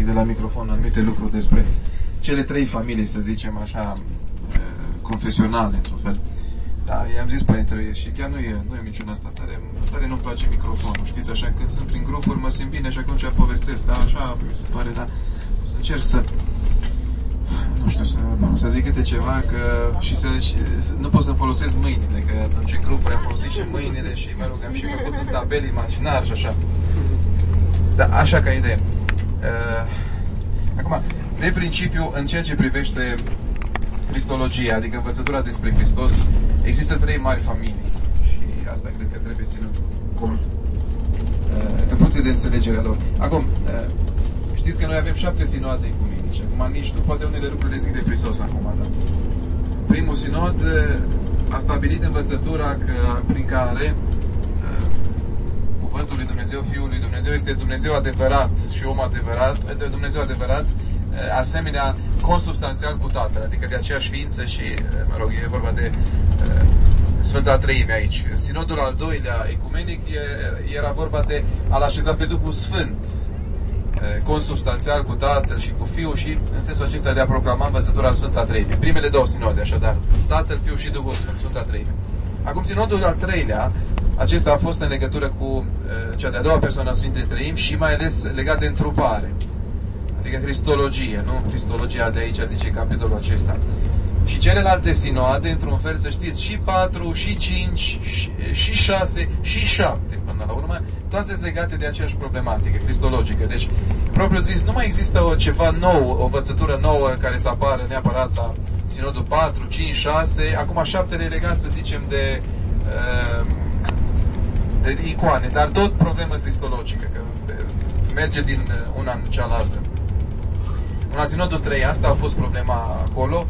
de la microfon anumite lucruri despre cele trei familii, să zicem așa, confesionale, într-un fel. Da, i-am zis părintele, și chiar nu e minciuna asta, tare nu-mi place microfonul, știți, așa, când sunt prin grupuri, mă simt bine și atunci povestesc, da, așa, se pare, da, să încerc să, nu știu, să zic câte ceva, că și nu pot să-mi folosesc mâinile, că atunci în grupuri am folosit și mâinile și, mă rog, am și făcut un tabel imaginar și așa. Da, așa ca idee. Acum, de principiu, în ceea ce privește cristologia, adică învățătura despre Hristos, există trei mari familii și asta cred că trebuie ținut cont în funcție de înțelegerea lor. Acum, știți că noi avem 7 sinoade ecumenice. Acum nici nu poate unele lucruri le zic de Hristos acum, da? Primul sinod a stabilit învățătura prin care cuvântul lui Dumnezeu, Fiul lui Dumnezeu, este Dumnezeu adevărat și om adevărat, Dumnezeu adevărat, asemenea consubstanțial cu Tatăl, adică de aceeași ființă și, mă rog, e vorba de Sfânta Treime aici. Sinodul al doilea ecumenic era vorba de a-L așeza pe Duhul Sfânt, consubstanțial cu Tatăl și cu Fiul și în sensul acesta de a proclama învățătura Sfânta Treime. Primele două sinode, așadar, Tatăl, Fiul și Duhul Sfânt, Sfânta Treime. Acum, sinodul al treilea, acesta a fost în legătură cu cea de-a doua persoană a Sfintei Treimi și mai ales legat de întrupare. Adică cristologie, nu? Cristologia de aici zice capitolul acesta. Și celelalte sinoade, într-un fel, să știți, și 4, și 5, și 6, și 7, până la urmă, toate legate de aceeași problematică cristologică. Deci, propriu zis, nu mai există ceva nou, o învățătură nouă care să apară neapărat la sinodul 4, 5, 6, acum 7 legat, să zicem, de icoane, dar tot problemă cristologică, că merge din una în cealaltă. La sinodul 3, asta a fost problema acolo.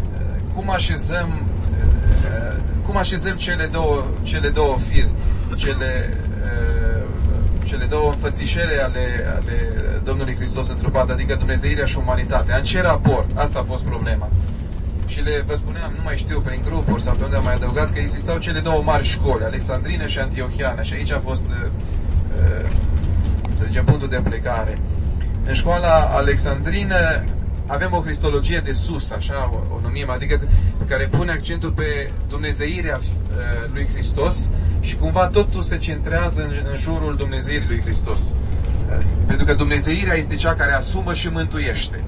Cum așezăm cele două firi, cele două înfățișere ale Domnului Hristos întrupat, adică Dumnezeirea și umanitatea. În ce raport? Asta a fost problema. Și vă spuneam, nu mai știu, prin grupuri sau pe unde am mai adăugat, că existau cele două mari școli, Alexandrină și Antiohiană, și aici a fost, să zicem, punctul de plecare. În școala alexandrină avem o cristologie de sus, așa o numim, adică care pune accentul pe dumnezeirea lui Hristos și cumva totul se centrează în jurul dumnezeirii lui Hristos. Pentru că dumnezeirea este cea care asumă și mântuiește.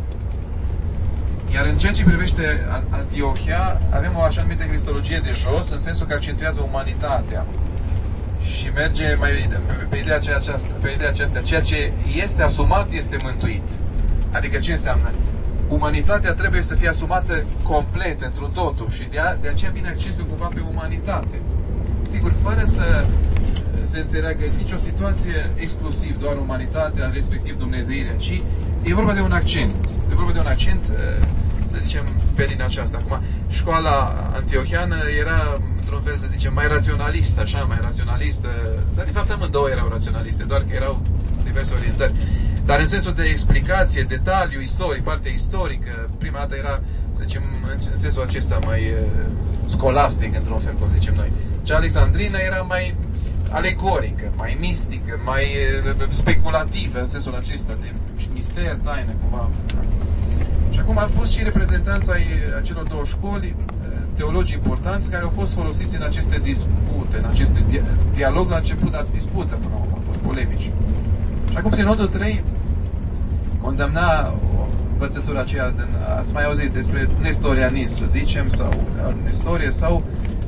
Iar în ceea ce privește Antiohia, avem o așa numită cristologie de jos, în sensul că accentuează umanitatea. Și merge mai pe ideea aceasta. Ceea ce este asumat este mântuit. Adică ce înseamnă? Umanitatea trebuie să fie asumată complet, într-un totul. Și de aceea vine accentul cumva pe umanitate. Sigur, fără să se înțeleagă nicio situație exclusiv, doar umanitatea, respectiv dumnezeirea, ci e vorba de un accent. E vorba de un accent, să zicem, pe linia aceasta. Acum, școala antiohiană era, într-un fel, să zicem, mai raționalistă, așa, mai raționalistă. Dar, de fapt, amândouă erau raționaliste, doar că erau diverse orientări. Dar în sensul de explicație, detaliu, istoric, partea istorică, prima dată era, să zicem, în sensul acesta mai scolastic, într-un fel, cum zicem noi. Cea alexandrină era mai alegorică, mai mistică, mai speculativă, în sensul acesta, de mister, taină, cumva. Și acum au fost și reprezentanți ai acelor două școli, teologii importanți, care au fost folosiți în aceste dispute, în aceste dialog la început, dar dispută până la urmă, au fost polemici. Și acum sinodul 3 condamna învățătura aceea, ați mai auzit despre nestorianism, să zicem, sau nestorie, sau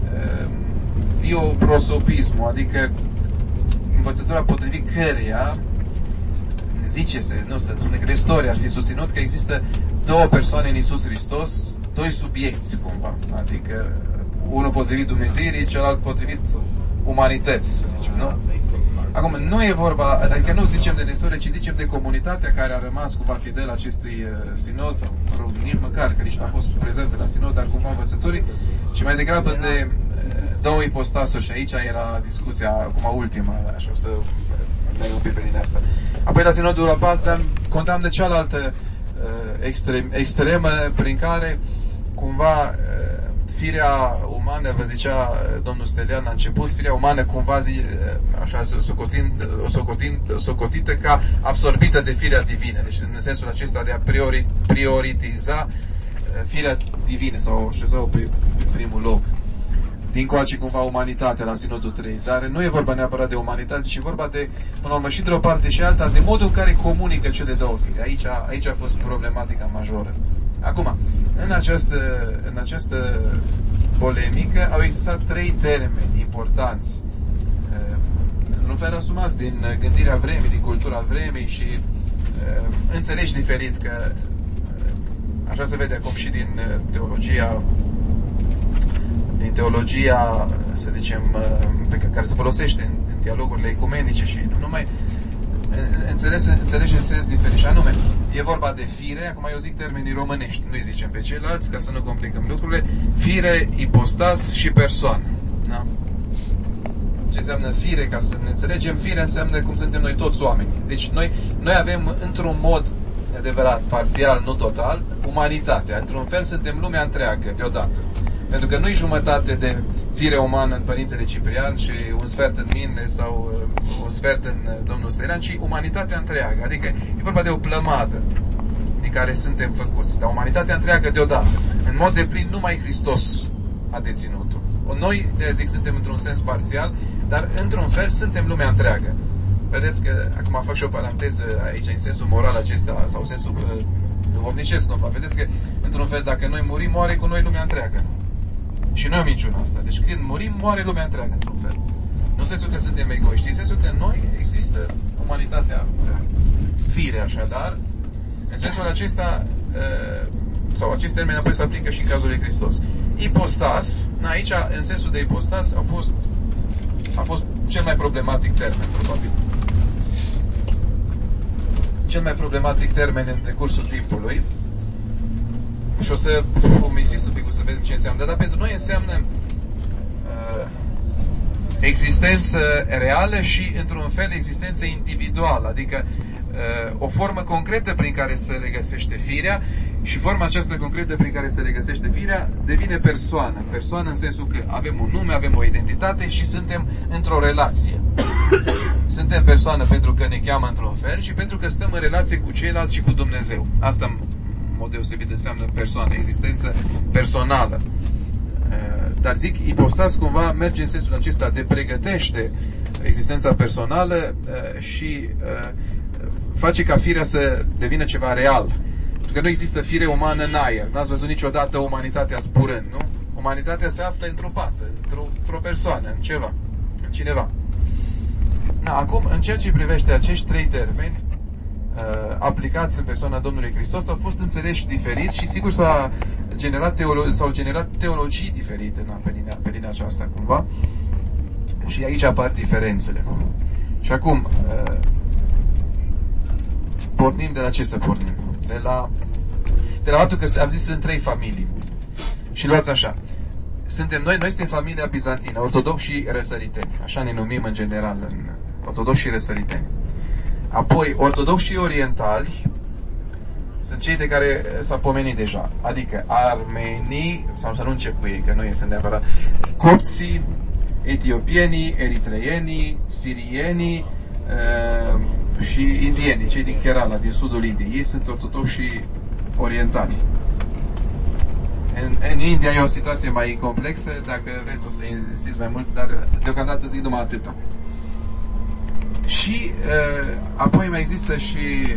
dioprosopismul, adică învățătura potrivit căreia zice-se, nu se spune că nestoria ar fi susținut că există două persoane în Iisus Hristos, doi subiecti, cumva, adică unul potrivit Dumnezeirii, celălalt potrivit umanității, să zicem, nu? Acum, nu e vorba, adică nu zicem de nestorie, ci zicem de comunitatea care a rămas cumva fidel acestui sinod, sau, mă rog, nici măcar, că nici nu a fost prezentă la sinod, dar cumva învățătorii, ci mai degrabă de două ipostasuri, și aici era discuția acum ultima, așa o să dai un pic pe din asta. Apoi la sinodul al patrulea condamnă cealaltă extremă prin care cumva firea umană, vă zicea domnul Stelian la început, firea umană cumva așa socotită ca absorbită de firea divină. Deci în sensul acesta de a prioritiza firea divină sau așezau pe primul loc. Din coace cumva umanitatea la Sinodul 3. Dar nu e vorba neapărat de umanitate, ci e vorba de, până la urmă, și de o parte și alta, de modul în care comunică cele două fire. Aici a fost problematica majoră. Acum, în această polemică au existat 3 termeni importanți, într-un fel asumați din gândirea vremii, din cultura vremii și înțelegi diferit că așa se vede acum și din teologia, să zicem, pe care se folosește în dialogurile ecumenice și nu numai, înțelege în sens diferit. Și anume, e vorba de fire, acum eu zic termenii românești, nu-i zicem pe ceilalți, ca să nu complicăm lucrurile, fire, ipostas și persoană. Da? Ce înseamnă fire, ca să ne înțelegem? Fire înseamnă cum suntem noi toți oamenii. Deci noi avem, într-un mod adevărat, parțial, nu total, umanitatea. Într-un fel suntem lumea întreagă, deodată. Pentru că nu-i jumătate de fire umană în Părintele Ciprian și un sfert în mine sau un sfert în domnul Stelian, ci umanitatea întreagă. Adică e vorba de o plămadă din care suntem făcuți. Dar umanitatea întreagă deodată. În mod deplin, numai Hristos a deținut-o. Noi, de zic, suntem într-un sens parțial, dar într-un fel suntem lumea întreagă. Vedeți că, acum fac și o paranteză aici, în sensul moral acesta, sau sensul duhovnicesc, cumva. Vedeți că, într-un fel, dacă noi murim, moare cu noi lumea întreagă. Și nu e o minciună asta. Deci când murim, moare lumea întreagă, într-un fel. Nu în sensul că suntem egoiști, în sensul că în noi există umanitatea fire, așadar. În sensul acesta, sau acest termen apoi se aplică și în cazul lui Hristos. Ipostas, aici, în sensul de ipostas, a fost cel mai problematic termen, probabil. Cel mai problematic termen în decursul timpului. Și o să insist un pic, o să vedem ce înseamnă. Dar pentru noi înseamnă existență reală și, într-un fel, existență individuală. Adică o formă concretă prin care se regăsește firea și forma aceasta concretă prin care se regăsește firea devine persoană. Persoană în sensul că avem un nume, avem o identitate și suntem într-o relație. Suntem persoană pentru că ne cheamă într-un fel și pentru că stăm în relație cu ceilalți și cu Dumnezeu. Asta în mod deosebit înseamnă persoană, existență personală. Dar zic, ipostas cumva merge în sensul acesta de pregătește existența personală și face ca firea să devină ceva real. Pentru că nu există fire umană în aer. N-ați văzut niciodată umanitatea zburând, nu? Umanitatea se află într-o pată, într-o persoană, în ceva, în cineva. Acum, în ceea ce privește acești 3 termeni aplicați în persoana Domnului Hristos, au fost înțeleși diferiți și sigur s-au generat teologii diferite pe linia aceasta, cumva. Și aici apar diferențele. Și acum, pornim de la ce să pornim? De la faptul că am zis sunt 3 familii. Și luați așa. Noi suntem familia bizantină, ortodoxi și răsăriteni. Așa ne numim în general, ortodoxi și răsăriteni. Apoi, ortodoxi și orientali sunt cei de care s-a pomenit deja. Adică armenii, sau să nu încep cu ei, că nu sunt neapărat, copții, etiopienii, eritreienii, sirienii și indienii, cei din Kerala, din sudul Indiei. Ei sunt ortodoxi și orientali. În India e o situație mai complexă, dacă vreți o să insistiți mai mult, dar deocamdată zic numai atâta. Și apoi mai există și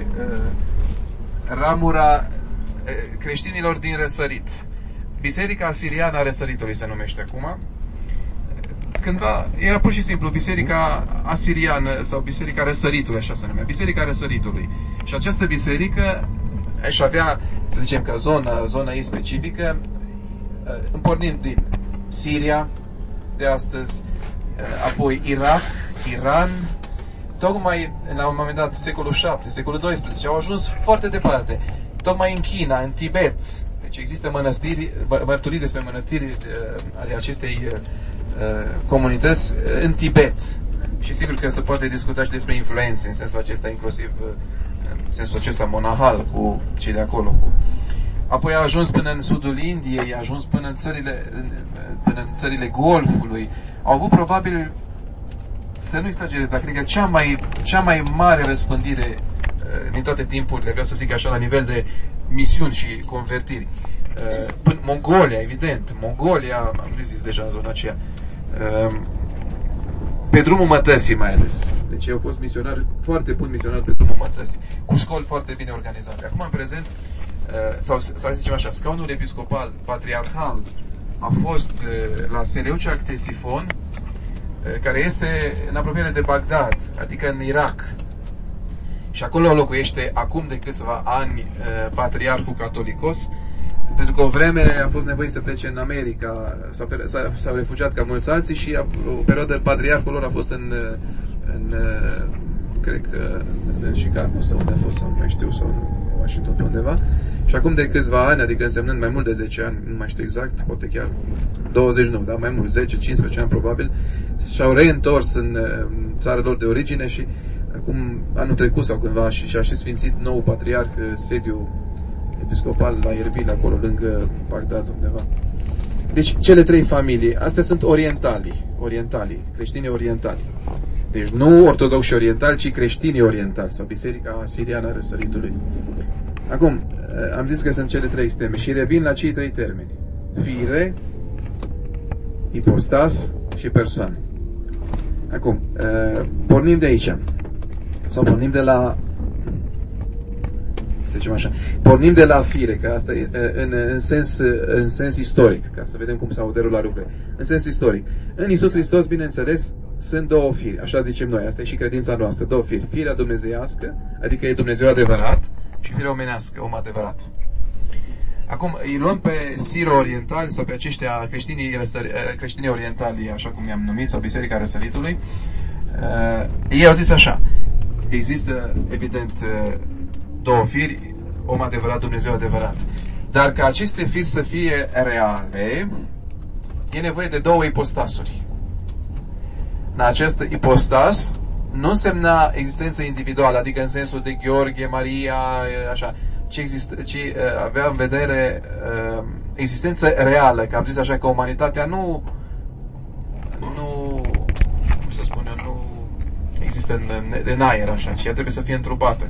ramura creștinilor din răsărit. Biserica Asiriană a Răsăritului se numește acum. Cândva era pur și simplu Biserica Asiriană sau Biserica Răsăritului, așa se numea, Biserica Răsăritului. Și această biserică își avea, să zicem că zona ei specifică, pornind din Siria de astăzi, apoi Irak, Iran, tocmai la un moment dat, secolul 7, secolul 12, au ajuns foarte departe. Tocmai în China, în Tibet. Deci există mărturii despre mănăstiri ale acestei comunități în Tibet. Și sigur că se poate discuta și despre influențe, în sensul acesta, inclusiv în sensul acesta monahal cu cei de acolo. apoi a ajuns până în sudul Indiei, a ajuns până în țările Golfului. Au avut probabil, să nu exagerez, dar cred că cea mai mare răspândire din toate timpurile, vreau să zic așa, la nivel de misiuni și convertiri. Până Mongolia, evident, am zis deja în zona aceea. Pe drumul mătăsii mai ales. Deci eu au fost misionar, foarte bun misionar pe drumul mătăsii, cu școli foarte bine organizate. Acum, în prezent, sau să zicem așa, scaunul episcopal, patriarhal, a fost la Seleucia Ctesifon, care este în apropiere de Bagdad, adică în Irak. Și acolo locuiește acum de câțiva ani patriarhul catolicos, pentru că o vreme a fost nevoie să plece în America, s-au refugiat ca mulți alții și o perioadă patriarhul lor a fost în cred că în Chicago sau unde a fost, sau nu mai știu, sau în Washington pe undeva. Și acum de câțiva ani, adică însemnând mai mult de 10 ani, nu mai știu exact, poate chiar 20 nu, dar mai mult, 10-15 ani probabil, și-au reîntors în țara lor de origine și acum anul trecut sau cândva și-a și sfințit nou patriarh sediu episcopal la Erbil, acolo lângă Bagdad undeva. Deci cele trei familii, astea sunt orientalii, creștini orientali. Deci nu ortodoxi orientali, ci creștini orientali sau Biserica Siriană a Răsăritului. Acum, am zis că sunt cele trei extreme și revin la cei trei termeni: fire, ipostas și persoane. Acum, pornim de aici. Sau pornim de la, să zicem așa, pornim de la fire, că asta e în sens istoric, ca să vedem cum s-au derulat lucrurile. În sens istoric. În Iisus Hristos, bineînțeles, sunt două firi, așa zicem noi, asta e și credința noastră, două firi. Firea dumnezeiască, adică e Dumnezeu adevărat, și firea omenească, om adevărat. Acum, îi luăm pe siro-orientali sau pe aceștia creștinii orientali, așa cum i-am numit, sau Biserica Răsăritului. Ei au zis așa: există, evident, două firi, om adevărat, Dumnezeu adevărat. Dar ca aceste firi să fie reale, e nevoie de două ipostasuri. Acest ipostas nu însemna existență individuală, adică în sensul de Gheorghe, Maria, așa, ci avea în vedere existență reală, că am zis așa că umanitatea nu cum să spun eu, nu există în aer așa, ci ea trebuie să fie întrupată.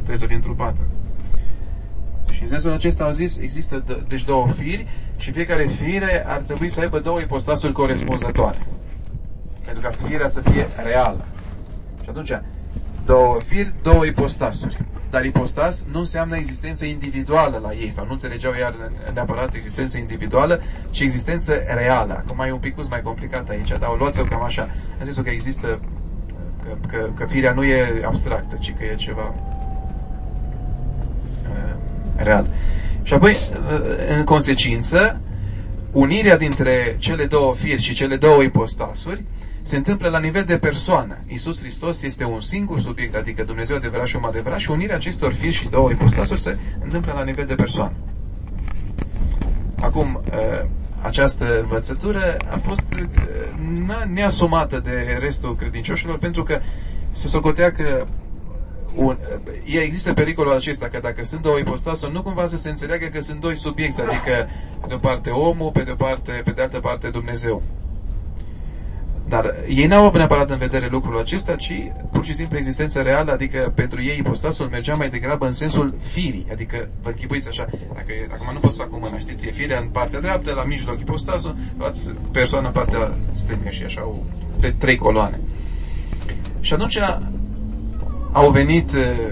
Și în sensul acesta au zis, există deci două firi și fiecare fire ar trebui să aibă două ipostasuri corespunzătoare. Pentru ca firea să fie reală. Și atunci, două firi, două ipostasuri. Dar ipostas nu înseamnă existență individuală la ei, sau nu înțelegeau iar neapărat existență individuală, ci existență reală. Acum e un pic mai complicat aici, dar o luați-o cam așa. În sensul că există, că firea nu e abstractă, ci că e ceva real. Și apoi, în consecință, unirea dintre cele două firi și cele două ipostasuri se întâmplă la nivel de persoană. Iisus Hristos este un singur subiect, adică Dumnezeu adevărat și om adevărat, și unirea acestor firi și două ipostasuri se întâmplă la nivel de persoană. Acum, această învățătură a fost neasumată de restul credincioșilor, pentru că se socotea că există pericolul acesta, că dacă sunt două ipostasuri, nu cumva să se înțeleagă că sunt doi subiecti, adică pe de o parte omul, pe de altă parte Dumnezeu. Dar ei n-au avut neapărat în vedere lucrul acesta, ci pur și simplu existența reală, adică pentru ei ipostasul mergea mai degrabă în sensul firii, adică vă închipuiți așa, dacă acum nu pot să fac cu mâna, știți, e firea în partea dreaptă, la mijloc ipostasul, luați persoana în partea stângă și așa, pe trei coloane. Și atunci au venit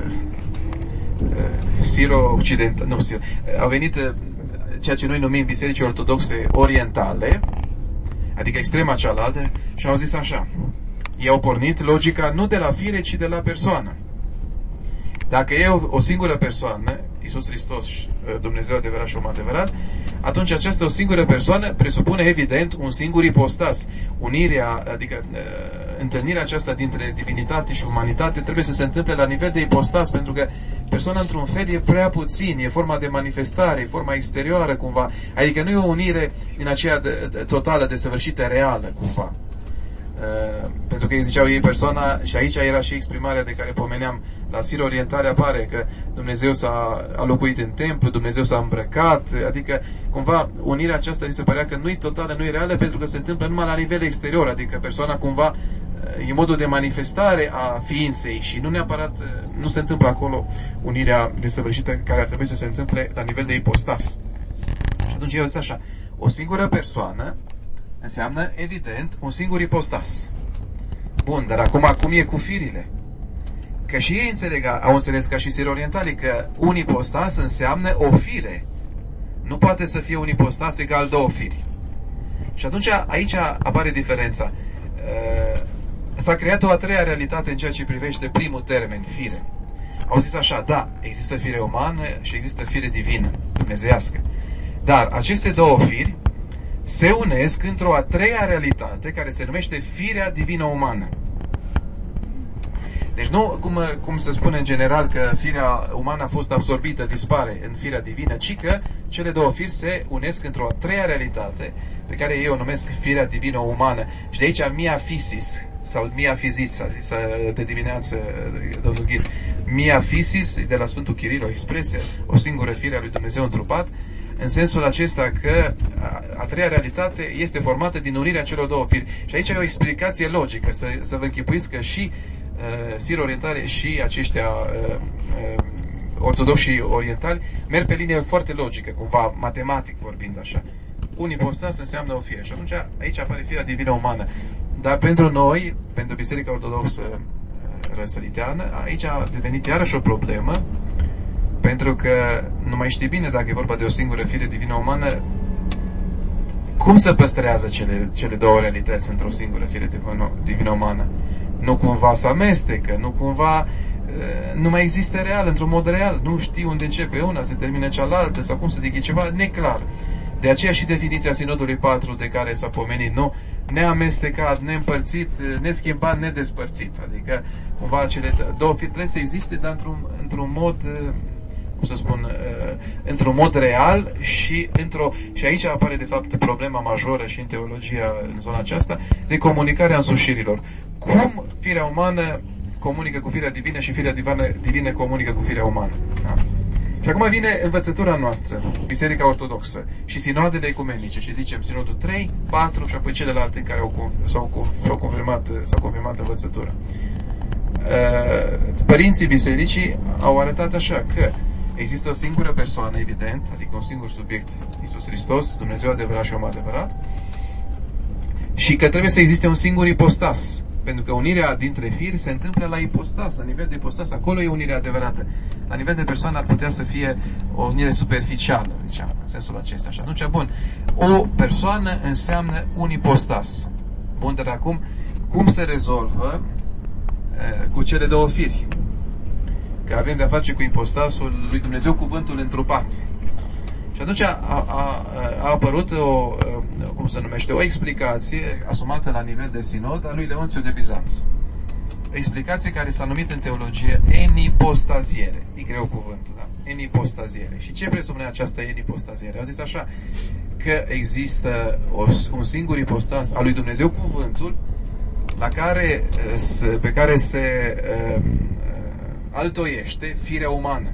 au venit ceea ce noi numim biserici ortodoxe orientale, adică extrema cealaltă, și au zis așa: ei au pornit logica nu de la fire, ci de la persoană. Dacă e o singură persoană, Iisus Hristos, Dumnezeu adevărat și om adevărat, atunci această o singură persoană presupune evident un singur ipostas. Unirea, adică întâlnirea aceasta dintre divinitate și umanitate trebuie să se întâmple la nivel de ipostas, pentru că persoana într-un fel e prea puțin, e forma de manifestare, e forma exterioară cumva, adică nu e o unire din aceea totală, desăvârșită, reală cumva. pentru că îi ziceau ei persoana, și aici era și exprimarea de care pomeneam, la Siră Orientale apare că Dumnezeu a locuit în templu, Dumnezeu s-a îmbrăcat, adică cumva unirea aceasta li se părea că nu-i totală, nu-i reală, pentru că se întâmplă numai la nivel exterior, adică persoana cumva e modul de manifestare a ființei și nu neapărat, nu se întâmplă acolo unirea desăvârșită care ar trebui să se întâmple la nivel de ipostas. Și atunci eu zic așa, o singură persoană înseamnă, evident, un singur ipostas. Bun, dar acum cum e cu firile? Că și ei au înțeles ca și siro-orientalii că un ipostas înseamnă o fire. Nu poate să fie un ipostas egal două firi. Și atunci aici apare diferența. S-a creat o a treia realitate în ceea ce privește primul termen, fire. Au zis așa, da, există fire umană și există fire divină, dumnezeiască. Dar aceste două firi se unesc într-o a treia realitate care se numește firea divină umană. Deci nu cum se spune în general că firea umană a fost absorbită, dispare în firea divină, ci că cele două firi se unesc într-o a treia realitate pe care eu o numesc firea divină umană. Și de aici mia physis sau mia physis, a zis de dimineață domnul Ghid, mia physis, de la Sfântul Chiril, o expresie, o singură fire a lui Dumnezeu întrupat, în sensul acesta că a treia realitate este formată din unirea celor două firi. Și aici e o explicație logică, să vă închipuiți că și siro-orientali și aceștia ortodoxi și orientali merg pe linie foarte logică, cumva matematic vorbind așa. Un ipostas înseamnă o fire. Și atunci aici apare firea divină umană. Dar pentru noi, pentru Biserica Ortodoxă răsăriteană, aici a devenit iarăși o problemă, pentru că nu mai știi bine dacă e vorba de o singură fire divină umană, cum se păstrează cele două realități într-o singură fire divină umană? Nu cumva se amestecă, nu cumva nu mai există real, într-un mod real. Nu știi unde începe una, se termină cealaltă, sau cum să zic, e ceva neclar. De aceea și definiția Sinodului 4 de care s-a pomenit, nu? Neamestecat, neîmpărțit, neschimbat, nedespărțit. Adică, cumva, cele două firi trebuie să existe, dar într-un mod, cum să spun, într-un mod real și aici apare, de fapt, problema majoră și în teologia în zona aceasta, de comunicarea însușirilor. Cum firea umană comunică cu firea divină și firea divină comunică cu firea umană. Da? Și acum vine învățătura noastră, Biserica Ortodoxă și sinoadele ecumenice, și zicem sinodul 3, 4 și apoi celelalte care s-au confirmat învățătura. Părinții bisericii au arătat așa că există o singură persoană, evident, adică un singur subiect, Iisus Hristos, Dumnezeu adevărat și om adevărat, și că trebuie să existe un singur ipostas. Pentru că unirea dintre firi se întâmplă la ipostas, la nivel de ipostas, acolo e unirea adevărată. La nivel de persoană ar putea să fie o unire superficială, ziceam, în sensul acesta. Și atunci, bun, o persoană înseamnă un ipostas. Bun, dar acum, cum se rezolvă cu cele două firi? Că avem de-a face cu ipostasul lui Dumnezeu, cuvântul întrupat. Și atunci a apărut o explicație asumată la nivel de sinod a lui Leonțiu de Bizanț. O explicație care s-a numit în teologie enipostaziere. E greu cuvântul, da? Enipostaziere. Și ce presupune această enipostaziere? Au zis așa, că există un singur ipostas al lui Dumnezeu, cuvântul, pe care se altoiește firea umană.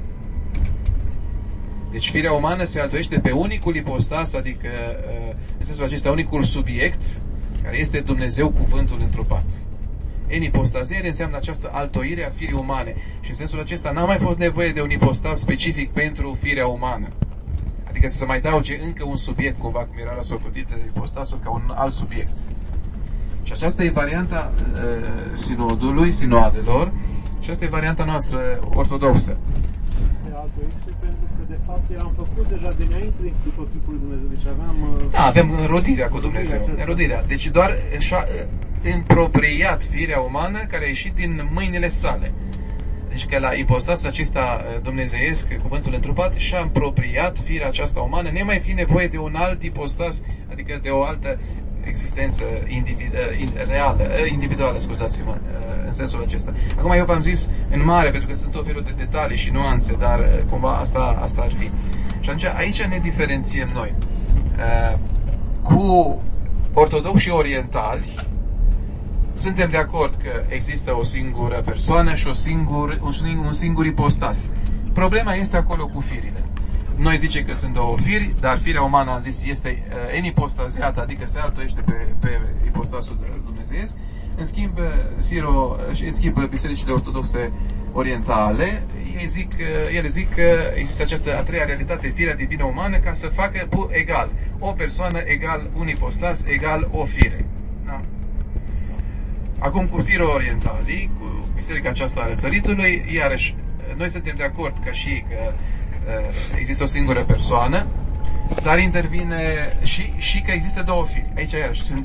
Deci firea umană se altoiește pe unicul ipostas, adică în sensul acesta unicul subiect, care este Dumnezeu cuvântul întrupat. Enipostaziere înseamnă această altoire a firii umane. Și în sensul acesta n-a mai fost nevoie de un ipostas specific pentru firea umană. Adică să se mai adauge încă un subiect, cumva, cum era socotit ipostasul, ca un alt subiect. Și aceasta e varianta sinodului, sinoadelor, și asta e varianta noastră ortodoxă. Se altoiește pentru că, de fapt, am făcut deja dinainte după chipul lui Dumnezeu. Deci avem înrodirea cu Dumnezeu. Înrodirea. Deci doar și-a împropriat firea umană care a ieșit din mâinile sale. Deci că la ipostasul acesta dumnezeiesc, cuvântul întrupat, și-a împropriat firea aceasta umană, nemai fi nevoie de un alt ipostas, adică de o altă existență individuală, scuzați-mă, în sensul acesta. Acum eu v-am zis în mare, pentru că sunt tot felul de detalii și nuanțe, dar cumva asta ar fi. Și atunci aici ne diferențiem noi. Cu ortodoxi orientali, suntem de acord că există o singură persoană și un singur ipostas. Problema este acolo cu firile. Noi zicem că sunt două firi, dar firea umană, am zis, este enipostaziată, adică se altoiește pe ipostasul dumnezeiesc. În schimb, bisericile ortodoxe orientale, ele zic că există această a treia realitate, firea divină umană, ca să facă egal. O persoană egal un ipostas egal o fire. Da? Acum cu siro-orientalii, cu biserica aceasta a răsăritului, iarăși, noi suntem de acord că există o singură persoană, dar intervine și că există două firi. Aici iarăși sunt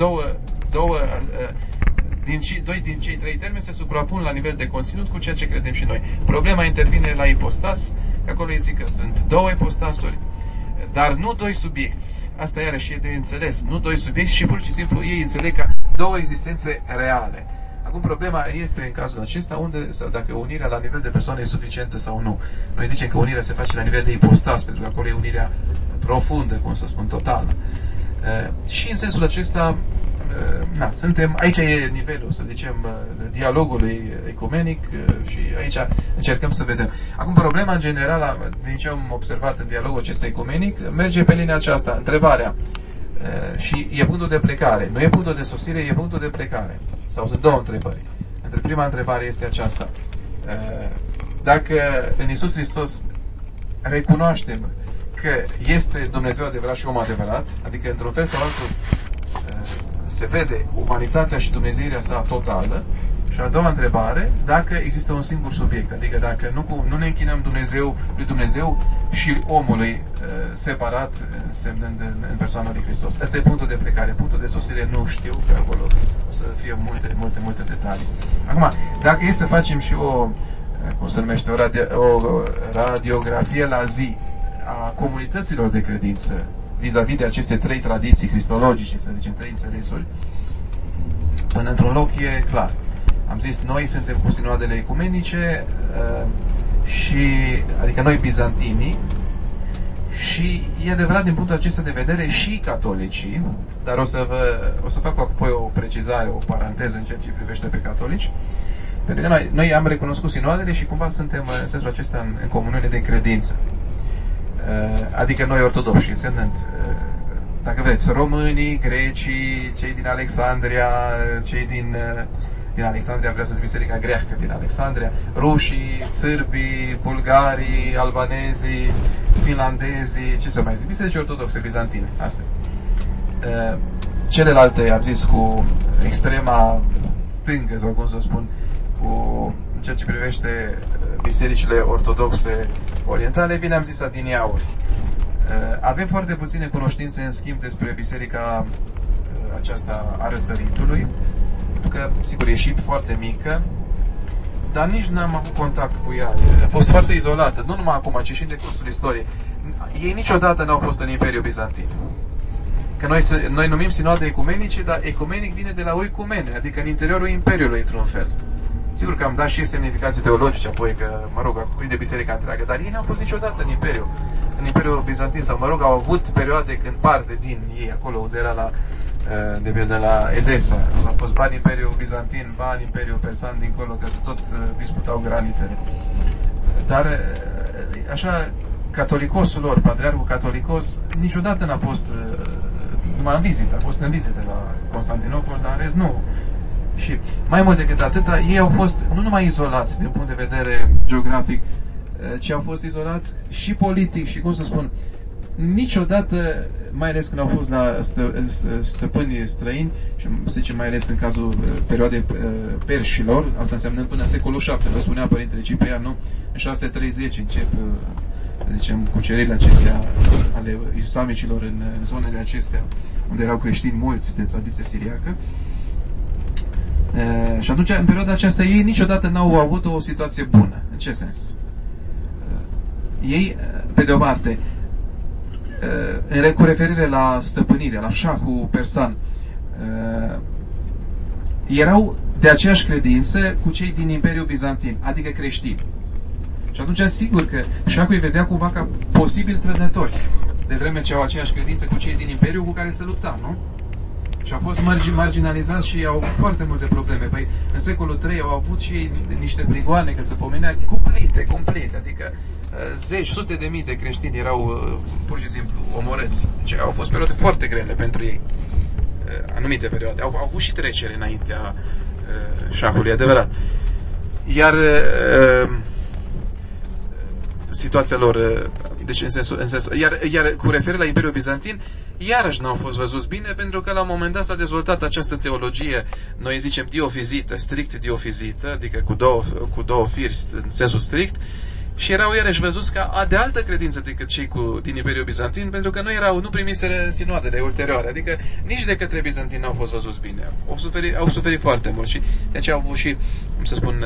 doi din cei trei termeni se suprapun la nivel de conținut cu ceea ce credem și noi. Problema intervine la ipostas, că acolo îi zic că sunt două ipostasuri, dar nu doi subiecti. Asta iarăși e de înțeles. Nu doi subiecti și pur și simplu ei înțeleg ca două existențe reale. Acum problema este în cazul acesta sau dacă unirea la nivel de persoană e suficientă sau nu. Noi zicem că unirea se face la nivel de ipostas, pentru că acolo e unirea profundă, cum să spun, totală. Și în sensul acesta aici e nivelul, să zicem, dialogului ecumenic și aici încercăm să vedem. Acum problema în general, din ce am observat în dialogul acesta ecumenic, merge pe linia aceasta, întrebarea. Și e punctul de plecare. Nu e punctul de sosire, e punctul de plecare. Sau sunt două întrebări. Prima întrebare este aceasta. Dacă în Iisus Hristos recunoaștem că este Dumnezeu adevărat și om adevărat, adică într-un fel sau altul se vede umanitatea și dumnezeirea sa totală, și a doua întrebare, dacă există un singur subiect, adică dacă nu ne închinăm lui Dumnezeu și omului separat, semnând în persoana lui Hristos. Asta e punctul de plecare. Punctul de sosire nu știu, că acolo o să fie multe detalii. Acum, dacă e să facem și o radiografie la zi a comunităților de credință vis-a-vis de aceste trei tradiții cristologice, să zicem, trei înțelesuri, până într-un loc e clar. Am zis, noi suntem cu sinoadele ecumenice adică noi bizantinii, și e adevărat din punctul acesta de vedere și catolicii, dar o să fac apoi o precizare, o paranteză în ceea ce privește pe catolici, pentru că noi am recunoscut sinoadele și cumva suntem în sensul acesta în comuniune de credință. Adică noi ortodoxi, însemnând, dacă vreți, românii, grecii, cei din Alexandria, cei din Alexandria, vreau să zic biserica greacă din Alexandria, rușii, sârbii, bulgarii, albanezii, finlandezii, ce să mai zic, biserici ortodoxe bizantine, astea. Celelalte, am zis, cu extrema stângă, sau cum să spun, cu ceea ce privește bisericile ortodoxe orientale, bine am zis adineauri. Avem foarte puține cunoștințe, în schimb, despre biserica aceasta a răsăritului, pentru că, sigur, e și foarte mică, dar nici n-am avut contact cu ea. A fost foarte izolată, nu numai acum, ci și în decursul istoriei. Ei niciodată n-au fost în Imperiul Bizantin. Că noi numim sinoade ecumenice, dar ecumenic vine de la oicumene, adică în interiorul Imperiului, într-un fel. Sigur că am dat și semnificații teologice, apoi că, cuprinde biserica întreagă, dar ei n-au fost niciodată în Imperiul Bizantin, sau, au avut perioade când parte din ei, acolo unde era de la Edesa. A fost bani Imperiul Bizantin, bani Imperiul Persan dincolo, că se tot disputau granițele. Dar, așa, catolicosul lor, patriarhul catolicos, niciodată n-a fost numai în vizită, a fost în vizită la Constantinopol, dar în rest nu. Și mai mult decât atâta, ei au fost nu numai izolați din punct de vedere geografic, ci au fost izolați și politic și, cum să spun, niciodată, mai ales când au fost la stăpâni străini, și să zicem mai ales în cazul perioadei perșilor, asta înseamnă până în secolul VII, vă spunea Părintele Ciprian, nu? În 630 încep, să zicem, cuceririle acestea ale islamicilor în zonele acestea, unde erau creștini mulți de tradiție siriacă. Și atunci, în perioada aceasta, ei niciodată n-au avut o situație bună. În ce sens? Ei, pe de o parte, cu referire la stăpânire, la șahul persan, erau de aceeași credință cu cei din Imperiul Bizantin, adică creștini. Și atunci, sigur că șahul îi vedea cumva ca posibil trădători, de vreme ce au aceeași credință cu cei din Imperiu cu care se lupta, nu? Și au fost marginalizați și au foarte multe probleme. Păi în secolul III au avut și ei niște prigoane, că se pomenea, complete, adică zeci, sute de mii de creștini erau pur și simplu omorâți. Deci au fost perioade foarte grele pentru ei, anumite perioade. Au avut și trecere înaintea șahului, adevărat. Iar situația lor, deci în sensul iar cu referire la Imperiul Bizantin, iarăși n-au fost văzuți bine, pentru că la un moment dat s-a dezvoltat această teologie, noi zicem diofizită, strict diofizită, adică cu două firi în sensul strict, și erau iarăși văzuți ca de altă credință decât cei din Imperiul Bizantin, pentru că nu primiseră sinoadele ulterioare, adică nici de către bizantini n-au fost văzuți bine. Au suferit foarte mult și de aceea au avut și, cum să spun,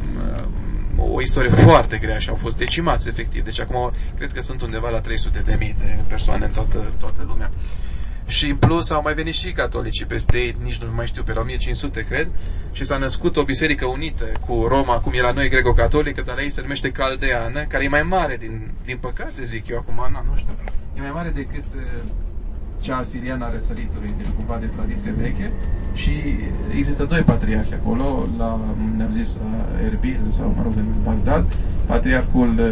o istorie foarte grea și au fost decimați efectiv. Deci acum cred că sunt undeva la 300.000 de persoane în toată lumea. Și în plus au mai venit și catolicii peste ei, nici nu mai știu, pe la 1500 cred, și s-a născut o biserică unită cu Roma, cum e la noi greco-catolică, dar la ei se numește caldeană, care e mai mare, din păcate zic eu acum, nu știu, e mai mare decât cea asiriană a răsăritului, deci cumva de tradiție veche, și există doi patriarhi acolo, ne-am zis, la Erbil sau, mă rog, în Bagdad. Patriarhul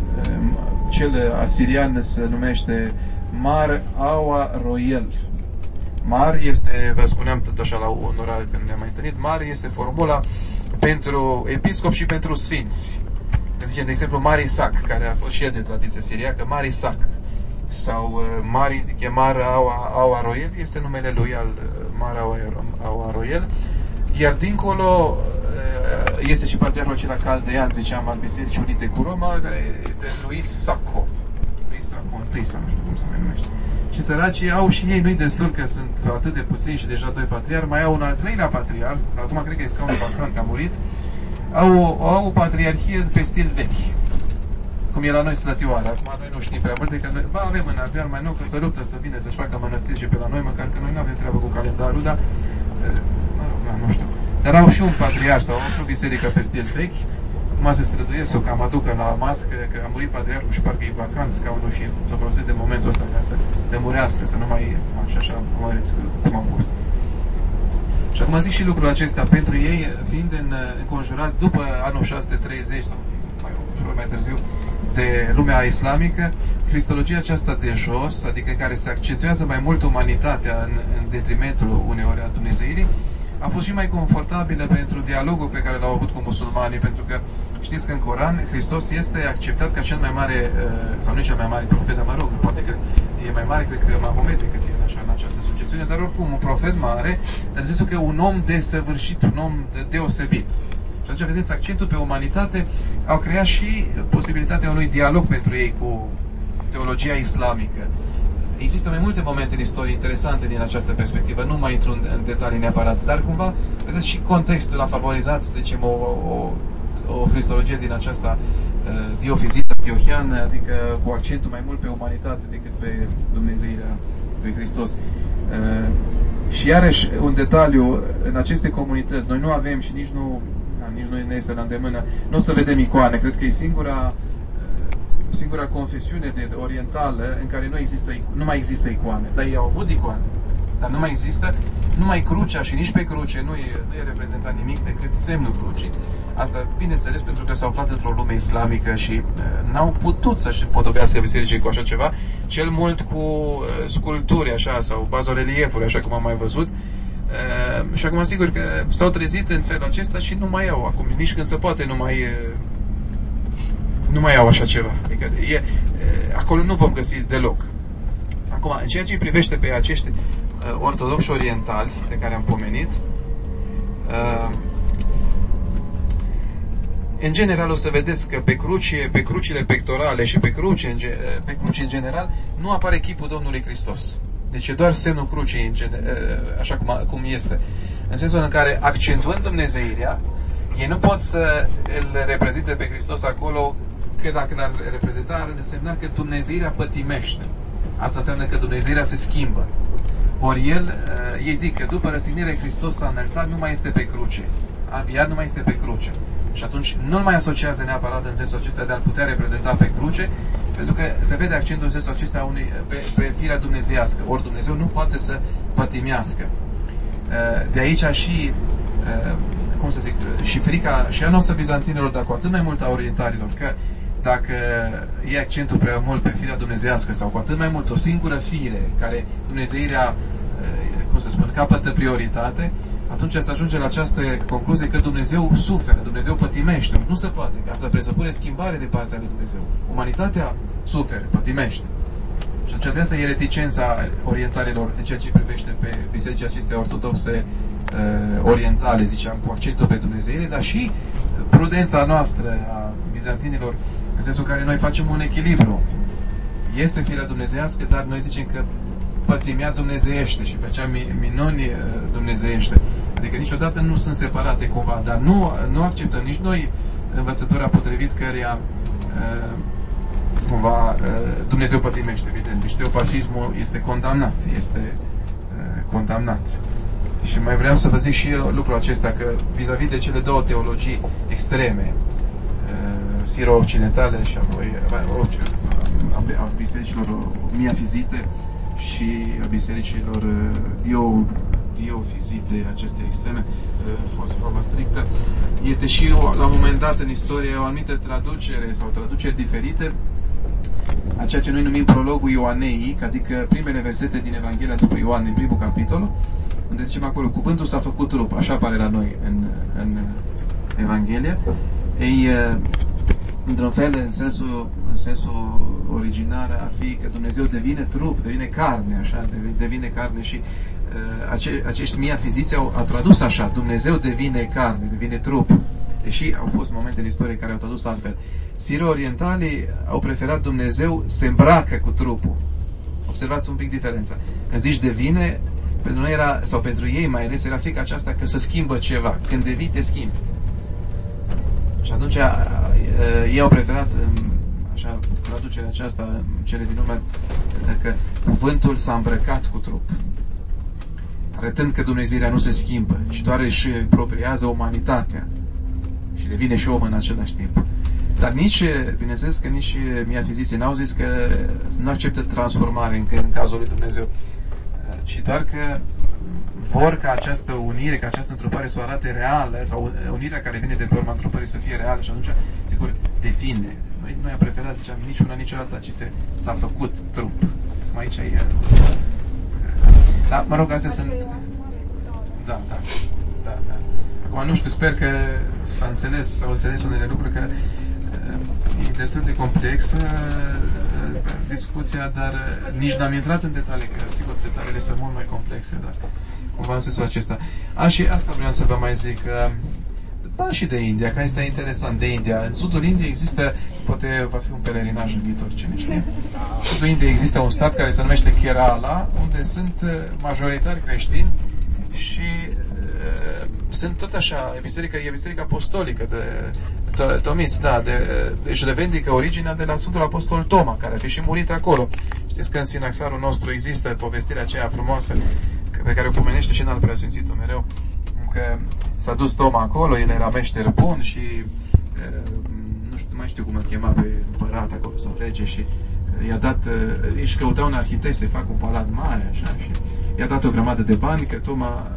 cel asirian se numește Mar Awa Royel. Mar este, vă spuneam tot așa la onorare când ne-am mai întâlnit, Mar este formula pentru episcop și pentru sfinți. Zicem, de exemplu, Mar Isaac, care a fost și el de tradiție siriacă, Mar Isaac. Sau Mar Awa Royel este numele lui, al Mar Awa Royel. Iar dincolo este și patriarhul acela caldean, ziceam, al Bisericii Unite cu Roma, care este Luis Sacco. Întâi, sau nu știu cum se mai numește. Și săracii au și ei, nu-i destul că sunt atât de puțini și deja doi patriarhi, mai au un al treilea patriarh, acum cred că e scaunul vacant, că a murit, au o patriarhie pe stil vechi, cum e la noi Slătioara. Acum noi nu știm prea multe, că noi avem în Ardeal mai nou, că se luptă să vină să-și facă mănăstiri și pe la noi, măcar că noi nu avem treabă cu calendarul, dar nu știu. Dar au și un patriarh sau o biserică pe stil vechi. Acum se străduiesc, că am aducă la amat, că a murit patriarhul și parcă e vacant scaunul și să folosesc de momentul ăsta ca să demurească, să nu mai așa cum am fost. Și acum zic și lucrul acesta pentru ei, fiind înconjurați după anul 630 sau mai târziu de lumea islamică, cristologia aceasta de jos, adică în care se accentuează mai mult umanitatea în detrimentul uneori a dumnezeirii, a fost și mai confortabilă pentru dialogul pe care l-au avut cu musulmanii, pentru că știți că în Coran Hristos este acceptat ca cel mai mare, sau nu cel mai mare profet, dar mă rog, poate că e mai mare, cred că Mahomet decât el așa, în această succesiune, dar oricum un profet mare, dar zisul că un om desăvârșit, un om deosebit. Și atunci, vedeți, accentul pe umanitate au creat și posibilitatea unui dialog pentru ei cu teologia islamică. Există mai multe momente în istorie interesante din această perspectivă, nu mai intru în detalii neapărat, dar cumva, vedeți, și contextul a favorizat, să zicem, o cristologie din aceasta diofizită, antiohiană, adică cu accentul mai mult pe umanitate decât pe dumnezeirea lui Hristos. Și iarăși, un detaliu, în aceste comunități, noi nu avem și nici nu ne este la îndemână, nu o să vedem icoane, cred că e singura confesiune orientală în care nu mai există icoane. Dar ei au avut icoane, dar nu mai există, numai crucea, și nici pe cruce nu e reprezentat nimic decât semnul crucii. Asta, bineînțeles, pentru că s-au aflat într-o lume islamică și n-au putut să-și podobească bisericii cu așa ceva, cel mult cu sculpturi, așa, sau bazoreliefuri, așa cum am mai văzut. Și acum, sigur că s-au trezit în felul acesta și nu mai au acum, nici când se poate, nu mai au așa ceva. Adică acolo nu vom găsi deloc. Acum, în ceea ce îi privește pe acești ortodoxi orientali de care am pomenit, în general o să vedeți că pe crucile pectorale și pe cruci în general nu apare chipul Domnului Hristos. Deci e doar semnul crucii așa cum este. În sensul în care, accentuând dumnezeirea, ei nu pot să îl reprezinte pe Hristos acolo, că dacă l-ar reprezenta, ar însemna că dumnezeirea pătimește. Asta înseamnă că dumnezeirea se schimbă. Ori ei zic că după răstignirea Hristos s-a înălțat, nu mai este pe cruce. A înviat, nu mai este pe cruce. Și atunci nu-l mai asociază neapărat în sensul acesta de a-l putea reprezenta pe cruce, pentru că se vede accentul în sensul acesta pe firea dumnezeiască. Ori Dumnezeu nu poate să pătimească. De aici și, cum să zic, și frica și a noastră bizantinilor, dar cu atât mai mult a orientalilor, că dacă e accentul prea mult pe firea dumnezeiască sau cu atât mai mult o singură fire care dumnezeirea, cum să spun, capătă prioritate, atunci se ajunge la această concluzie că Dumnezeu suferă, Dumnezeu pătimește. Nu se poate, ca să presupune schimbare de partea lui Dumnezeu. Umanitatea suferă, pătimește. Și atunci de asta e reticența orientalilor în ceea ce privește pe bisericii acestea ortodoxe orientale, ziceam, cu accentul pe Dumnezeire, dar și prudența noastră a bizantinilor, în sensul în care noi facem un echilibru. Este firea dumnezeiască, dar noi zicem că pătimea dumnezeiește și făcea minuni dumnezeiește. Adică niciodată nu sunt separate cumva, dar nu acceptăm nici noi învățătura potrivit căreia cumva Dumnezeu pătimește, evident. Deci teopasismul este condamnat. Este condamnat. Și mai vreau să vă zic și eu lucrul acesta, că vis-a-vis de cele două teologii extreme, siro-occidentale și apoi a bisericilor miafizite și a bisericilor diofizite, aceste extreme, fost forma strictă, este și la un moment dat în istorie o anumită traducere sau traduceri diferite a ceea ce noi numim prologul ioaneic, adică primele versete din Evanghelia după Ioan, din primul capitol, unde zicem acolo, cuvântul s-a făcut trup, așa apare la noi în Evanghelie. Ei, într-un fel, în sensul originar ar fi că Dumnezeu devine trup, devine carne, așa, devine carne și acești miafiziți au tradus așa, Dumnezeu devine carne, devine trup, deși au fost momente în istorie care au tradus altfel. Siro-orientalii au preferat Dumnezeu se îmbracă cu trupul. Observați un pic diferența. Când zici devine, pentru noi era, sau pentru ei mai ales, era frica aceasta că se schimbă ceva. Când devii, te schimbi. Și atunci ei au preferat așa, traducerea aceasta, cele din urmă, că cuvântul s-a îmbrăcat cu trup, arătând că Dumnezeirea nu se schimbă, ci doar își propriază umanitatea și devine și om în același timp. Dar nici, bineînțeles că nici miafiziții n-au zis că nu acceptă transformare în cazul lui Dumnezeu, ci doar că vor ca această unire, ca această întrupare să o arate reală, sau unirea care vine de pe urma întrupării să fie reală și atunci, sigur, devine. Noi am preferat, ziceam, nici una, nici alta, ci s-a făcut trup. Aici e... Da, mă rog, astea sunt... Da. Acum, nu știu, sper că s-au înțeles unele lucruri, că e destul de complexă discuția, dar nici n-am intrat în detalii, că sigur detaliile sunt mult mai complexe, dar cumva în sensul acesta. Și asta vreau să vă mai zic, și de India, că este interesant, de India. În sudul Indiei există, poate va fi un pelerinaj în viitor, cine știe. În sudul Indiei există un stat care se numește Kerala, unde sunt majoritari creștini și sunt tot așa, e biserica apostolică de tomiți, da, și revendică originea de la Sfântul Apostol Toma, care a fi și murit acolo. Știți că în sinaxarul nostru există povestirea aceea frumoasă pe care o pomenește și în al Preasfințitul mereu, că s-a dus Toma acolo, el era meșter bun și nu mai știu cum îl chema pe împărat acolo sau rege și i-a dat, își căuta un arhitect să-i facă un palat mare așa, și i-a dat o grămadă de bani, că Toma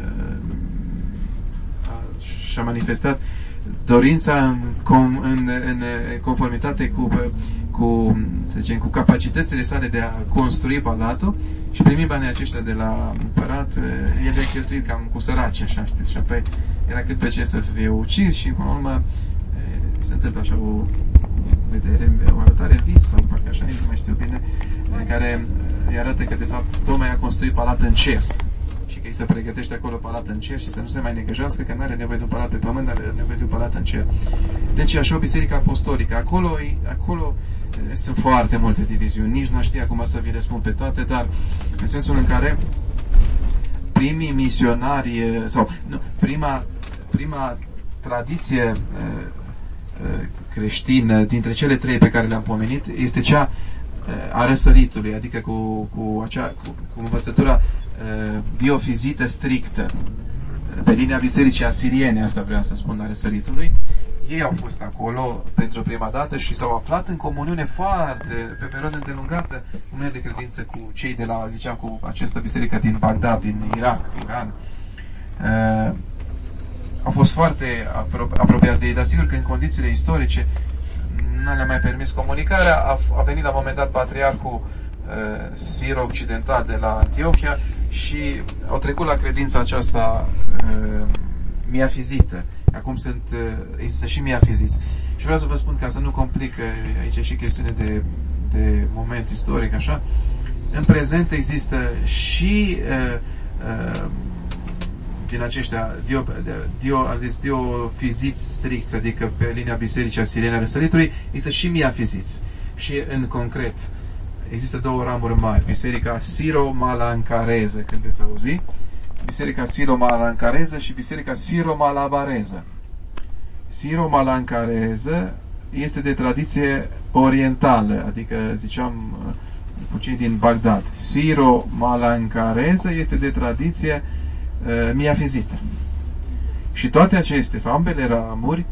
și-a manifestat dorința în conformitate cu, să zicem, cu capacitățile sale de a construi palatul și primi banii aceștia de la împărat, el le-a cheltuit cam cu săraci, așa, știți, și apoi era cât pe ce să fie ucis și până la urmă se întâmplă așa o vedere, o arătare în vis sau parcă așa, nu mai știu bine, în care îi arată că de fapt Toma a construit palat în cer și că îi se pregătește acolo palat în cer și să nu se mai necăjească, că nu are nevoie de un palat pe pământ, dar are nevoie de un palat în cer. Deci așa o biserică apostolică. Acolo sunt foarte multe diviziuni. Nici nu știu acum să vi le spun pe toate, dar în sensul în care primii misionari sau nu, prima tradiție creștină dintre cele trei pe care le-am pomenit este cea a răsăritului, adică cu învățătura diofizită strictă pe linia bisericii asiriene, asta vreau să spun, a răsăritului, ei au fost acolo pentru prima dată și s-au aflat în comuniune pe perioadă îndelungată, comuniune de credință cu cei de la, ziceam, cu această biserică din Bagdad, din Irak, Iran. Au fost foarte apropiați de ei, dar sigur că în condițiile istorice nu le-a mai permis comunicarea. A venit la un moment dat patriarhul siro-occidental de la Antiohia și au trecut la credința aceasta miafizită. Acum există și miafiziți. Și vreau să vă spun, ca să nu complic aici și chestiune de moment istoric, așa, în prezent există și din aceștia diofiziți stricți, adică pe linia bisericii asiriene a Răsăritului, există și miafiziți. Și în concret există două ramuri mari, biserica siro-malancareză, când veți auzi, biserica siro-malancareză și biserica siro-malabareză. Siro-malancareză este de tradiție orientală, adică ziceam cu cei din Bagdad. Siro-malancareză este de tradiție miafizită. Și toate acestea, sau ambele ramuri,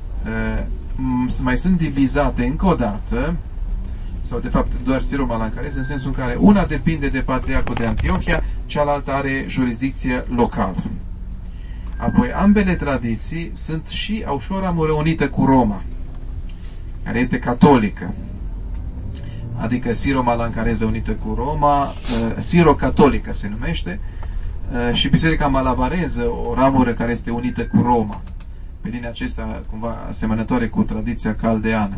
mai sunt divizate încă o dată, sau de fapt doar siro-malancareză, în sensul în care una depinde de patriarhul de Antiohia, cealaltă are jurisdicție locală. Apoi ambele tradiții sunt și au și o ramură unită cu Roma, care este catolică. Adică siro-malancareză unită cu Roma, siro-catolică se numește, și biserica malabareză, o ramură care este unită cu Roma, pe linia acesta cumva asemănătoare cu tradiția caldeană.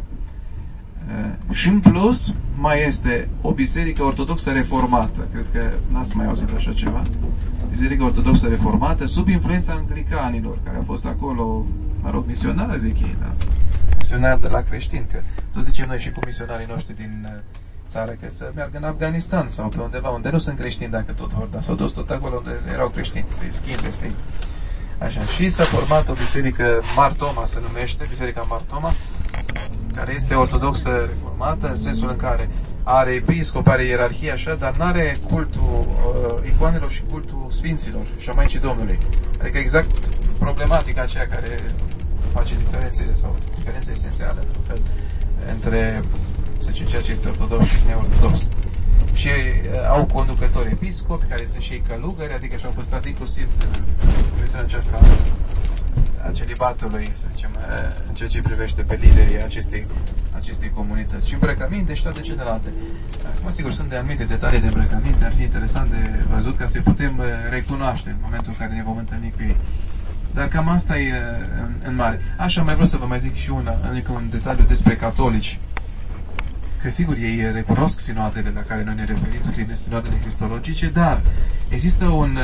Și în plus mai este o biserică ortodoxă reformată, cred că n-ați mai auzit așa ceva, biserică ortodoxă reformată sub influența anglicanilor care au fost acolo, mă rog, misionari, zic ei, da? Misionari de la creștini, că toți zicem noi și cu misionarii noștri din țară că să meargă în Afganistan sau pe undeva unde nu sunt creștini dacă tot vor, dar s-au dus tot acolo unde erau creștini, să-i schimbe, să-i... Așa. Și s-a format o biserică Mar Thoma, se numește, biserica Mar Thoma, care este ortodoxă reformată, în sensul în care are episcop, are ierarhie așa, dar nu are cultul icoanelor și cultul sfinților și a Maicii Domnului. Adică exact problematica aceea care face diferențe sau diferențe esențiale într-un fel între, să zicem, ceea ce este ortodox și neortodox. Și au conducători episcopi care sunt și ei călugări, adică și-au păstrat inclusiv chestiunea aceasta a celibatului, să zicem, în ceea ce privește pe liderii acestei comunități. Și îmbrăcăminte și toate celelalte. Acum, sigur, sunt de anumite detalii de îmbrăcăminte, ar fi interesant de văzut ca să putem recunoaște în momentul în care ne vom întâlni cu ei. Dar cam asta e în mare. Așa, mai vreau să vă mai zic și un detaliu despre catolici. Că sigur, ei recunosc sinoadele la care noi ne referim, sinoadele cristologice, dar există un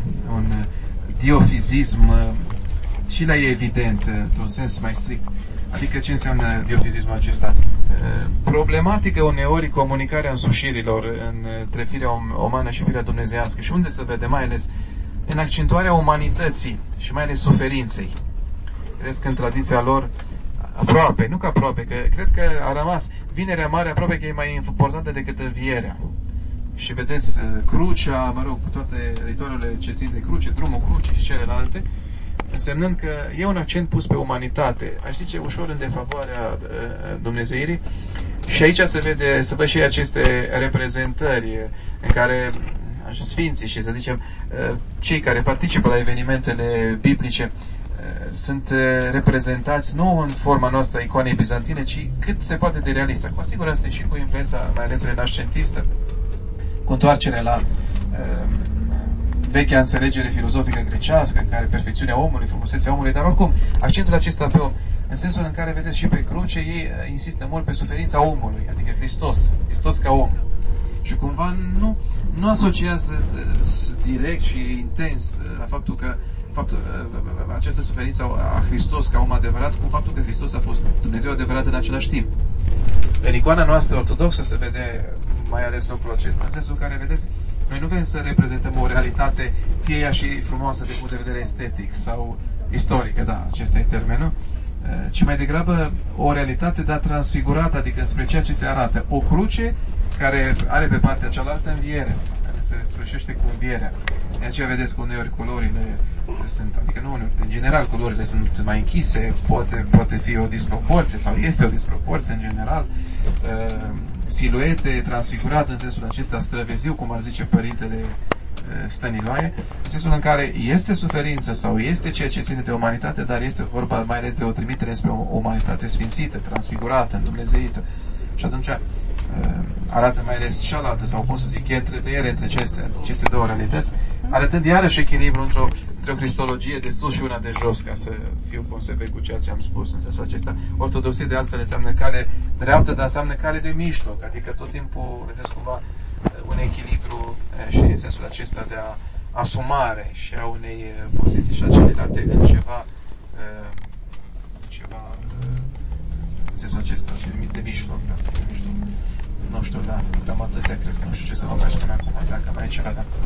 diofizism și la ei evident, într-un sens mai strict. Adică ce înseamnă diofizismul acesta? Problematică uneori comunicarea însușirilor între firea umană și firea dumnezeiască. Și unde se vede? Mai ales în accentuarea umanității și mai ales suferinței. Vedeți că în tradiția lor aproape, nu că aproape, că cred că a rămas Vinerea Mare aproape că e mai importantă decât învierea. Și vedeți crucea, mă rog, cu toate ritualurile ce țin de cruce, drumul crucii și celelalte, însemnând că e un accent pus pe umanitate, aș zice ușor în defavoarea dumnezeirii. Și aici se văd și aceste reprezentări în care sfinții și, să zicem, cei care participă la evenimentele biblice sunt reprezentați nu în forma noastră icoanei bizantine, ci cât se poate de realistă. Cu sigur asta e și cu influența mai ales renascentistă, cu întoarcerea la vechea înțelegere filozofică grecească, în care perfecțiunea omului, frumusețea omului, dar oricum, accentul acesta pe om, în sensul în care, vedeți, și pe cruce, ei insistă mult pe suferința omului, adică Hristos ca om. Și cumva nu asociază direct și intens la faptul că această suferință a Hristos ca om adevărat cu faptul că Hristos a fost Dumnezeu adevărat în același timp. În icoana noastră ortodoxă se vede mai ales lucrul acesta, în sensul în care, vedeți, noi nu vrem să reprezentăm o realitate, fie ea și frumoasă de punct de vedere estetic sau istorică, da, acesta e termenul, ci mai degrabă o realitate, dar transfigurată, adică spre ceea ce se arată. O cruce care are pe partea cealaltă înviere, care se sfârșește cu învierea. De aceea vedeți că uneori culorile sunt, adică nu uneori, în general culorile sunt mai închise, poate fi o disproporție sau este o disproporție în general, siluete transfigurate în sensul acesta străveziu, cum ar zice Părintele Stăniloae, în sensul în care este suferință sau este ceea ce ține de umanitate, dar este vorba mai ales de o trimitere spre o umanitate sfințită, transfigurată, îndumnezeită. Și atunci arată mai ales cealaltă, sau cum să zic, e întretăiere între aceste două realități, arătând iarăși echilibru între o cristologie de sus și una de jos, ca să fiu consecvent cu ceea ce am spus în sensul acesta. Ortodoxie de altfel înseamnă cale dreaptă, dar înseamnă cale de mijloc, adică tot timpul, vedeți cumva, un echilibru și în sensul acesta de asumare și a unei poziții și a celelalte în ceva în sensul acesta de mijloc, da. Nu știu, da, cam atâtea, cred că nu știu ce să vă mai spun acum, dacă mai e ceva, da.